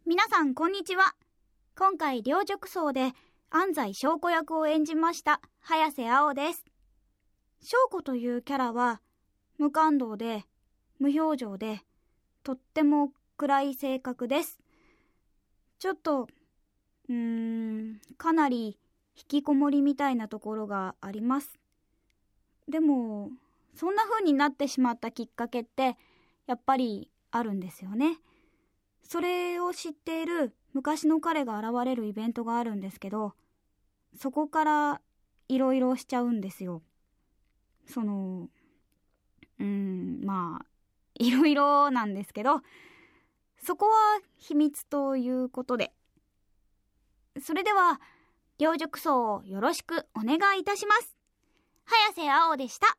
皆さんこんにちは。今回両塾奏で安西翔子役を演じました早瀬青です。翔子というキャラは無感動で無表情でとっても暗い性格です。ちょっとかなり引きこもりみたいなところがあります。でもそんな風になってしまったきっかけってやっぱりあるんですよね。それを知っている昔の彼が現れるイベントがあるんですけど、そこからいろいろしちゃうんですよ。まあいろいろなんですけど、そこは秘密ということで。それでは両塾奏をよろしくお願いいたします。早瀬青でした。